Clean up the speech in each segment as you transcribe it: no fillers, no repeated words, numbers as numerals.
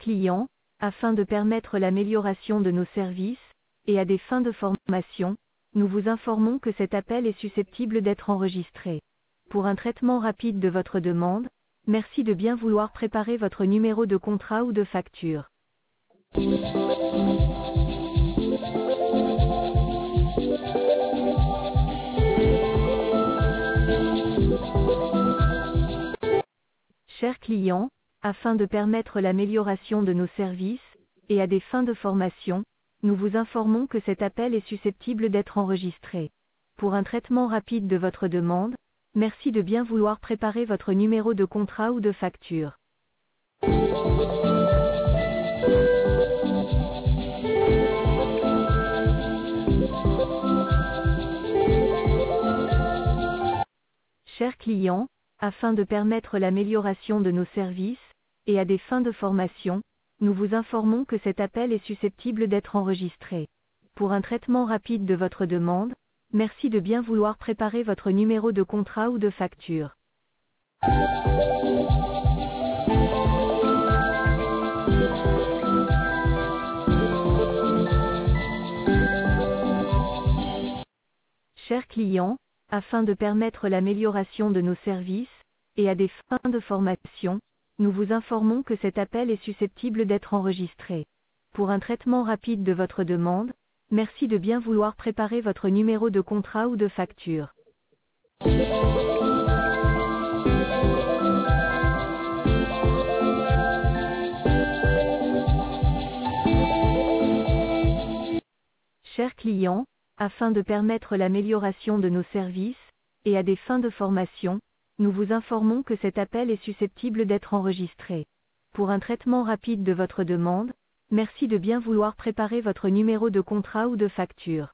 clients, afin de permettre l'amélioration de nos services, et à des fins de formation, nous vous informons que cet appel est susceptible d'être enregistré. Pour un traitement rapide de votre demande, merci de bien vouloir préparer votre numéro de contrat ou de facture. Chers clients, afin de permettre l'amélioration de nos services, et à des fins de formation, nous vous informons que cet appel est susceptible d'être enregistré. Pour un traitement rapide de votre demande, merci de bien vouloir préparer votre numéro de contrat ou de facture. Chers clients, afin de permettre l'amélioration de nos services, et à des fins de formation, nous vous informons que cet appel est susceptible d'être enregistré. Pour un traitement rapide de votre demande, merci de bien vouloir préparer votre numéro de contrat ou de facture. Chers clients, afin de permettre l'amélioration de nos services, et à des fins de formation, nous vous informons que cet appel est susceptible d'être enregistré. Pour un traitement rapide de votre demande, merci de bien vouloir préparer votre numéro de contrat ou de facture. Chers clients, afin de permettre l'amélioration de nos services, et à des fins de formation, nous vous informons que cet appel est susceptible d'être enregistré. Pour un traitement rapide de votre demande, merci de bien vouloir préparer votre numéro de contrat ou de facture.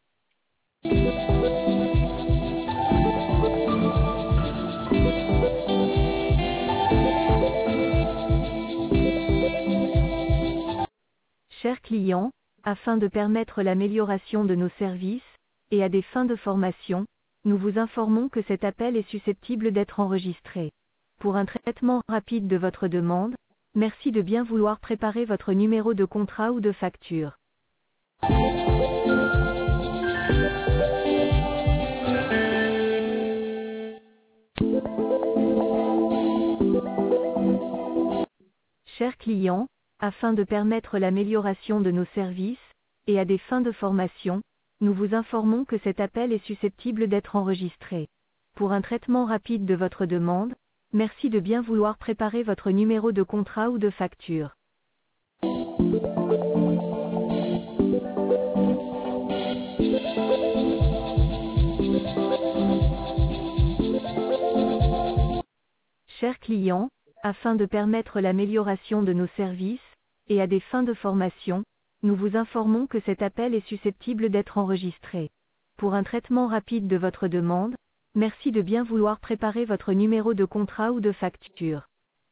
Chers clients, afin de permettre l'amélioration de nos services, et à des fins de formation, nous vous informons que cet appel est susceptible d'être enregistré. Pour un traitement rapide de votre demande, merci de bien vouloir préparer votre numéro de contrat ou de facture. Chers clients, afin de permettre l'amélioration de nos services, et à des fins de formation, nous vous informons que cet appel est susceptible d'être enregistré. Pour un traitement rapide de votre demande, merci de bien vouloir préparer votre numéro de contrat ou de facture. Chers clients, afin de permettre l'amélioration de nos services, et à des fins de formation, nous vous informons que cet appel est susceptible d'être enregistré. Pour un traitement rapide de votre demande, merci de bien vouloir préparer votre numéro de contrat ou de facture.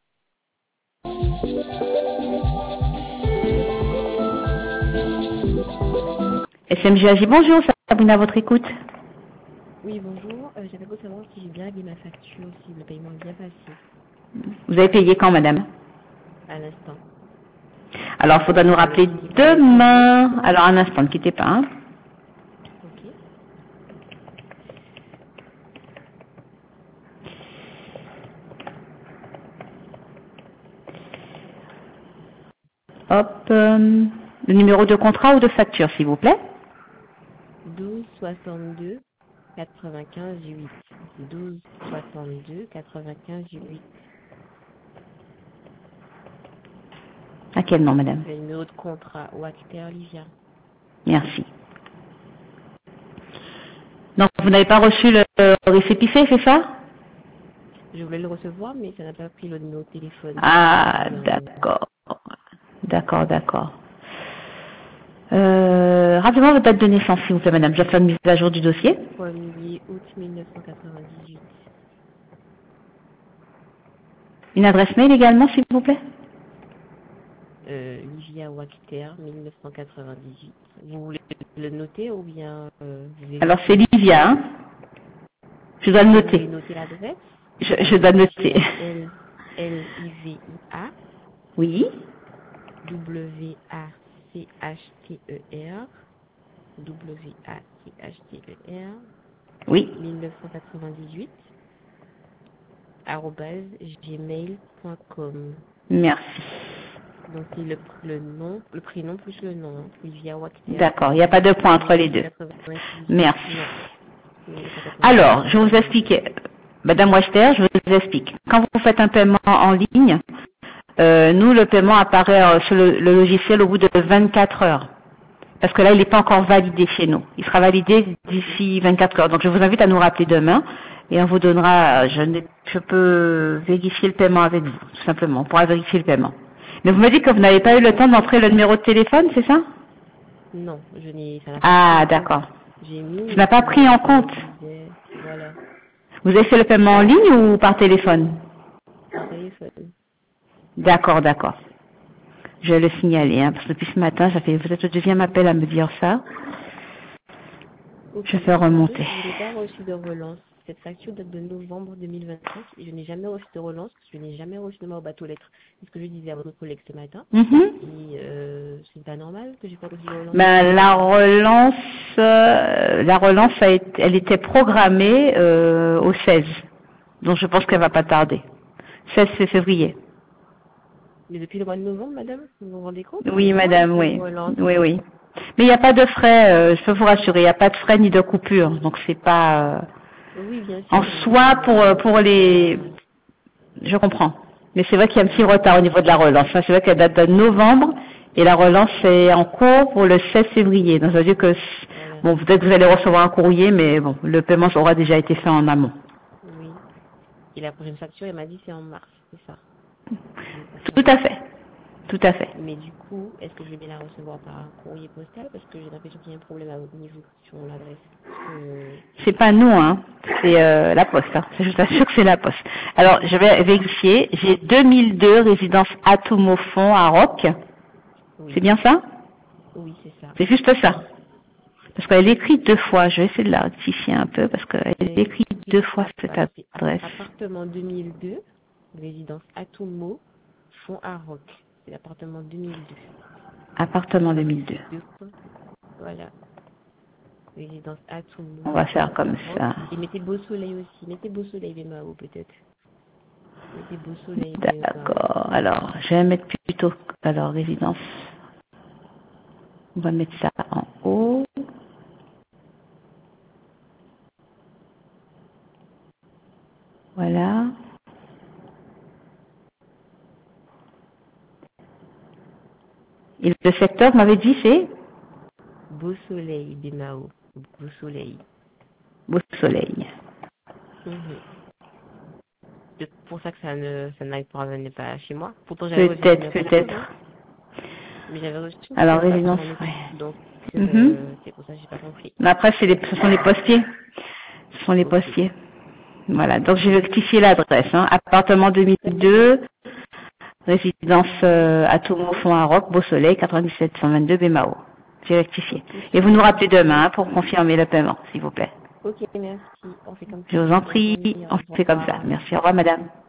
SMGAJ, bonjour, Sabrina à votre écoute. Oui, bonjour. J'avais beau savoir si j'ai bien réglé ma facture, si le paiement est bien passé. Vous avez payé quand, madame? À l'instant. Alors, il faudra nous rappeler demain. Alors, un instant, ne quittez pas. Hein. Ok. Hop. Le numéro de contrat ou de facture, s'il vous plaît. 12 62 95 8. 12 62 95 8. À quel nom, madame? Le numéro de contrat Wacter Olivia. Merci. Donc, vous n'avez pas reçu le récépissé, c'est ça? Je voulais le recevoir, mais ça n'a pas pris le numéro de téléphone. Ah, d'accord. D'accord, d'accord. Rappelez-moi votre date de naissance, s'il vous plaît, madame. Je vais faire une mise à jour du dossier. 1er août 1998. Une adresse mail également, s'il vous plaît. Livia Wacter 1998. Vous voulez le noter ou bien Alors c'est Livia, hein. Je dois le noter. Vous voulez noter l'adresse? Je dois le noter. Livia. Oui. W-A-C-H-T-E-R, W-A-C-H-T-E-R, Oui. 1998, arobase gmail.com. Merci. Donc c'est le nom, le prénom plus le nom, Livia Wakter. D'accord, il n'y a pas de point entre les deux. 1998. Merci. Non. Alors, je vais vous expliquer. Madame Wachter, je vous explique. Quand vous faites un paiement en ligne, nous, le paiement apparaît sur le logiciel au bout de 24 heures. Parce que là, il n'est pas encore validé chez nous. Il sera validé d'ici 24 heures. Donc, je vous invite à nous rappeler demain et on vous donnera, je peux vérifier le paiement avec vous, tout simplement. On pourra vérifier le paiement. Mais vous me dites que vous n'avez pas eu le temps d'entrer le numéro de téléphone, c'est ça? Non, je n'ai. Ah, d'accord. J'ai mis. Ça n'a pas pris en compte. Voilà. Vous avez fait le paiement en ligne ou par téléphone? Par téléphone. D'accord, d'accord. Je vais le signaler, parce que depuis ce matin, ça fait peut-être le deuxième appel à me dire ça. Okay. Je fais remonter. Je n'ai pas reçu de relance. Cette facture date de novembre 2025 et je n'ai jamais reçu de relance, parce que je n'ai jamais reçu de ma boîte aux lettres. C'est ce que je disais à votre collègue ce matin. Et c'est pas normal que j'ai pas reçu de relance. Ben, la relance elle était programmée au 16. Donc je pense qu'elle va pas tarder. 16 février. Mais depuis le mois de novembre, madame, vous vous rendez compte? Oui, madame, oui. Oui, oui. Mais il n'y a pas de frais, je peux vous rassurer, il n'y a pas de frais ni de coupure. Donc c'est pas... Oui, bien sûr. En soi, pour les... Je comprends. Mais c'est vrai qu'il y a un petit retard au niveau de la relance. C'est vrai qu'elle date de novembre et la relance est en cours pour le 16 février. Donc ça veut dire que, bon, peut-être que vous allez recevoir un courrier, mais bon, le paiement aura déjà été fait en amont. Oui. Et la prochaine facture, elle m'a dit c'est en mars, c'est ça? Tout à fait. Tout à fait. Mais du coup, est-ce que je vais bien la recevoir par un courrier postal? Parce que j'ai l'impression qu'il y a un problème à votre niveau sur l'adresse. C'est pas nous, hein. C'est la poste. Hein. Je vous assure que c'est la poste. Alors, je vais vérifier. J'ai 2002 résidence Atoumofond à Roc. Oui. C'est bien ça? Oui, c'est ça. C'est juste ça. Parce qu'elle est écrite deux fois. Je vais essayer de la rectifier un peu parce qu'elle est écrite deux fois cette adresse. Appartement 2002, résidence Atoumo, Fond à Roc. C'est l'appartement 2002. Appartement 2002. Voilà. Résidence Atoumo. On va faire comme ça. Et mettez Beau Soleil aussi. Mettez Beau Soleil Bémao peut-être. Mettez Beau Soleil. D'accord. Alors, je vais mettre plutôt. Alors, résidence. On va mettre ça en haut. Voilà. Et le secteur, vous m'avez dit, c'est Beau Soleil, Bémao. Beau Soleil. Beau Soleil. C'est pour ça que ça n'arrive pas chez moi. Pourtant, peut-être. Mais j'avais reçu. Alors, résidence, oui. Donc, c'est pour ça que j'ai pas compris. Mais après, ce sont les postiers. Ce sont les postiers. Voilà. Donc, j'ai rectifié l'adresse. Hein. Appartement 2002. Résidence Atomo Fond à Roc, Beau Soleil, 97 122 Bémao. J'ai rectifié. Et vous nous rappelez demain pour confirmer le paiement, s'il vous plaît. Ok, merci. On fait comme ça. Je vous en prie, on fait comme ça. Merci. Au revoir, madame.